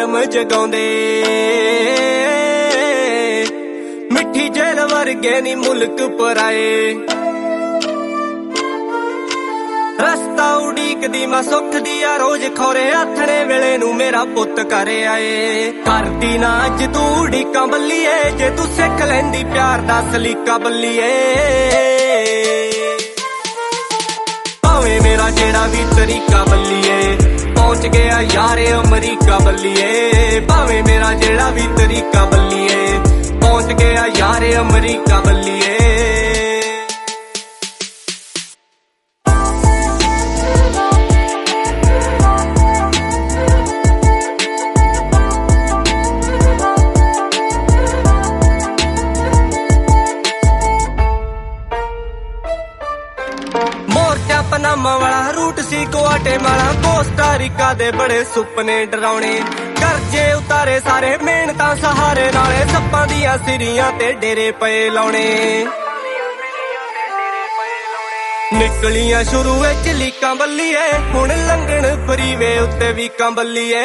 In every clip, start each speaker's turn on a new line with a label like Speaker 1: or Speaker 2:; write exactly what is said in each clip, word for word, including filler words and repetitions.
Speaker 1: ਆਲਮ ਜਗਾਉਂਦੇ ਮਿੱਠੀ ਜੇਲ ਵਰਗੇ ਨੀ ਮੁਲਕ ਪਰਾਏ ਰਸਤਾ ਉਡੀਕਦੀ ਮੈਂ ਸੁੱਖ ਦੀ ਆ ਰੋਜ਼ ਖੋਰੇ ਆਥਣੇ ਵੇਲੇ ਨੂੰ ਮੇਰਾ ਪੁੱਤ ਘਰੇ ਆਏ ਕਰਦੀ ਨਾ ਅੱਜ ਤੂੰ ਉਡੀਕਾਂ ਬੱਲੀਏ ਜੇ ਤੂੰ ਸਿੱਖ ਲੈਂਦੀ ਪਿਆਰ ਦਾ ਸਲੀਕਾ ਬੱਲੀਏ ਭਾਵੇਂ ਮੇਰਾ ਜਿਹੜਾ ਵੀ ਤਰੀਕਾ ਬੱਲੀਏ ਪਹੁੰਚ ਗਿਆ ਯਾਰੇ ਅਮਰੀਕਾ ਬੱਲੀਏ ਭਾਵੇਂ ਮੇਰਾ ਜਿਹੜਾ ਵੀ ਤਰੀਕਾ ਬੱਲੀਏ ਪਹੁੰਚ ਗਿਆ ਯਾਰੇ ਅਮਰੀਕਾ ਬੱਲੀਏ ਮੋਰਚਾ ਪਨਾਮਾ ਵਾਲਾ ਰੂਟ ਸੀ ਗੁਆਟੇਮਾਲਾ ਕੋਸਟਾਰੀਕਾ ਦੇ ਬੜੇ ਸੁਪਨੇ ਡਰਾਉਣੇ ਕਰਜ਼ੇ ਉਤਾਰੇ ਸਾਰੇ ਮਿਹਨਤਾਂ ਸਹਾਰੇ ਨਾਲੇ ਸੱਪਾਂ ਦੀਆਂ ਸਿਰੀਆਂ ਤੇ ਡੇਰੇ ਪਏ ਲਾਉਣੇ ਨਿਕਲੀਆਂ ਸ਼ੁਰੂ ਵਿੱਚ ਲੀਕਾਂ ਬੱਲੀਏ ਹੁਣ ਲੰਘਣ ਫਰੀਵੇ ਉੱਤੇ ਵੀਕਾਂ ਬੱਲੀਏ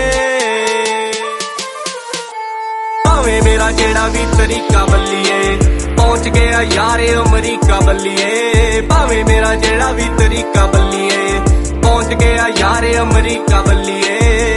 Speaker 1: ਭਾਵੇਂ ਮੇਰਾ ਜਿਹੜਾ ਵੀ ਤਰੀਕਾ ਬੱਲੀਏ ਪਹੁੰਚ ਗਿਆ ਯਾਰੇ ਅਮਰੀਕਾ ਬੱਲੀਏ ਭਾਵੇਂ ਮੇਰਾ ਜਿਹੜਾ ਵੀ ਤਰੀਕਾ ਬੱਲੀਏ ਪਹੁੰਚ ਗਿਆ ਯਾਰੇ ਅਮਰੀਕਾ ਬੱਲੀਏ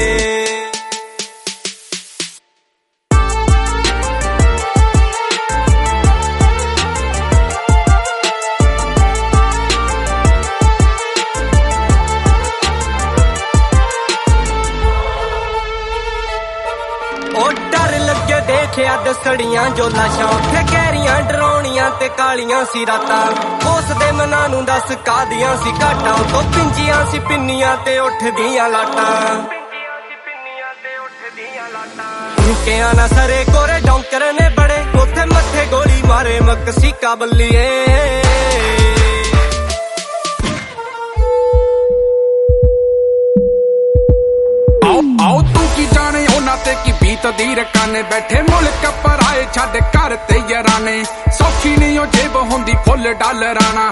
Speaker 1: ਉਹ ਡਰ ਲੱਗੇ ਦੇਖਿਆ ਦਸੜੀਆਂ ਜੋ ਲਾਸ਼ਾਂ ਉੱਥੇ ਕਹਿਰੀਆਂ ਡਰਾਉਣੀਆਂ ਤੇ ਕਾਲੀਆਂ ਸੀ ਰਾਤਾਂ ਉਸ ਦੇ ਮਨਾਂ ਨੂੰ ਦੱਸ ਕਾਦੀਆਂ ਸੀ ਘਾਟਾਂ ਉਤੋਂ ਪਿੰਜੀਆਂ ਸੀ ਪਿੰਨੀਆਂ ਤੇ ਉੱਠਦੀਆਂ ਲਾਟਾਂ ਰੁਕਿਆ ਨਾ ਸਰੇ ਕੋਰੇ ਡੌਂਕਰ ਨੇ ਬੜੇ ਉੱਥੇ ਮੱਥੇ ਗੋਲੀ ਮਾਰੇ ਮਕਸੀਕਾ ਬੱਲੀਏ
Speaker 2: ਆਓ ਤੂੰ ਕੀ ਜਾਣੇ ਉਹਨਾਂ ਤੇ ਕੀ ਬੀਤਦੀ ਰਕਾਨੇ ਬੈਠੇ ਮੁਲਕ ਪਰਾਏ ਛੱਡ ਘਰ ਤੇ ਯਾਰਾਨੇ ਸੌਖੀ ਨਹੀਂ ਉਹ ਜੇਬ ਹੁੰਦੀ ਫੁੱਲ ਡਾਲਰਾਣਾ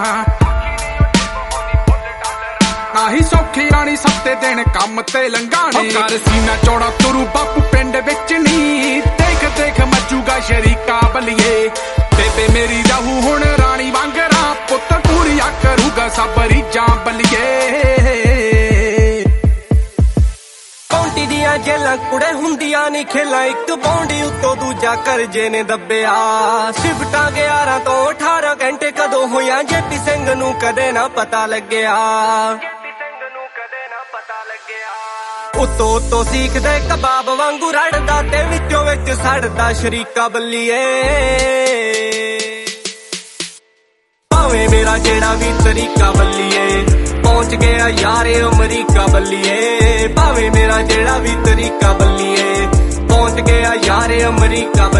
Speaker 2: ਨਾਹੀ ਸੌਖੀ ਰਾਣੀ ਸੱਤੇ ਦਿਨ ਕੰਮ ਤੇ ਲੰਘਾਣੇ ਕਰ ਸੀਨਾ ਚੌੜਾ ਤੁਰੂ ਬਾਪੂ ਪਿੰਡ ਵਿੱਚ ਨੀ ਦੇਖ ਦੇਖ ਮੱਜੂਗਾ ਸ਼ਰੀਕਾ ਬੱਲੀਏ ਬੇਬੇ ਮੇਰੀ ਰਹੂ ਹੁਣ ਰਾਣੀ ਵਾਂਗਰਾ ਪੁੱਤ ਪੂਰੀਆ ਕਰੂਗਾ ਸਭ ਰੀਝਾਂ ਬੱਲੀਏ ਕੌਂਟੀ ਦੀਆਂ ਜੇਲਾਂ ਕੁੜੇ ਹੁੰਦੀਆਂ ਨੀ ਖੇਲਾਂ ਇੱਕ ਬੌਂਡੀ ਉੱਤੋਂ ਦੂਜਾ ਕਰਜੇ ਨੇ ਦੱਬਿਆ ਸ਼ਿਫਟਾਂ ਗਿਆਰਾਂ ਤੋਂ ਅਠਾਰਾਂ ਘੰਟੇ ਕਦੋਂ ਹੋਈਆਂ ਜੇਪੀ ਸਿੰਘ ਨੂੰ ਕਦੇ ਨਾ ਪਤਾ ਲੱਗਿਆ ਉੱਤੋਂ ਉੱਤੋਂ ਸਿੱਖਦੇ ਕਬਾਬ ਵਾਂਗੂ ਰੜਦਾ ਤੇ ਵਿੱਚੋਂ ਵਿੱਚ ਸੜਦਾ ਸ਼ਰੀਕਾ ਬੱਲੀਏ ਭਾਵੇਂ ਮੇਰਾ ਜਿਹੜਾ ਵੀ ਤਰੀਕਾ ਬੱਲੀਏ ਪਹੁੰਚ ਗਿਆ ਯਾਰੇ ਅਮਰੀਕਾ ਬੱਲੀਏ ਭਾਵੇਂ ਮੇਰਾ ਜਿਹੜਾ ਵੀ ਤਰੀਕਾ ਬੱਲੀਏ ਪਹੁੰਚ ਗਿਆ ਯਾਰੇ ਅਮਰੀਕਾ